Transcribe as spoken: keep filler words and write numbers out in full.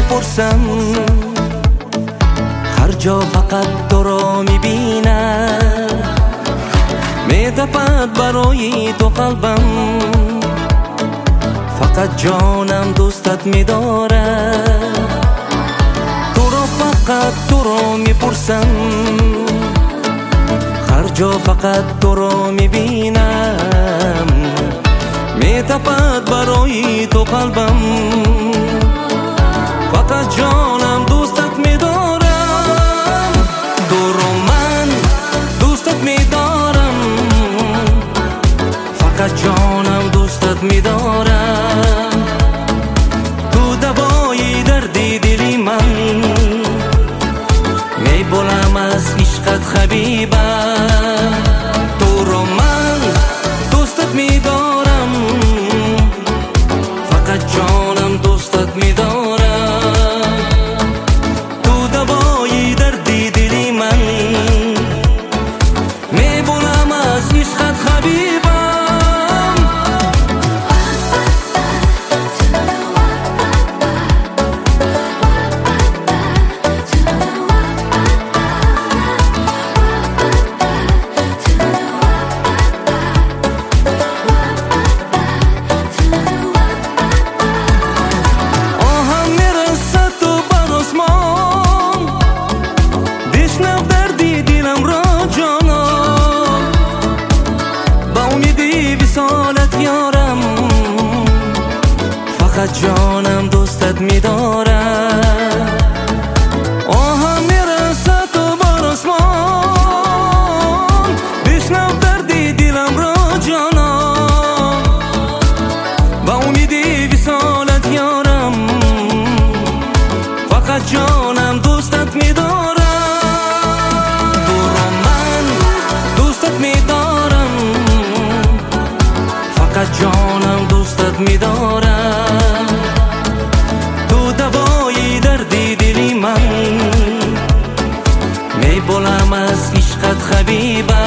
میپرسم، هر جا فقط تو را میبینم، میتپد برای تو قلبم، فقط جانم دوستت میدارد. تو را فقط تو را میپرسم، هر جا فقط تو را میبینم، میتپد برای تو قلبم، فقط جانم دوستت میدارم. تو را من دوستت میدارم، فقط جانم دوستت میدارم. تو دوای دردی دلی من، میبولم از عشقت خبیبم. تو را من دوستت میدارم، فقط جانم دوستت میدارم. تو دوای دردی دلی من، میبولم از عشقت خبیبم. فقط جانم دوستت میدارم. آهم میرسد تو بر آسمان، بشنو دردی دلم را جانم، با امیدی وصالت یارم، فقط جانم دوستت میدارم. تو را من دوستت میدارم، فقط جانم دوستت میدارم. تو دوای دردی دلی من، میبولم از عشقت خبیبم.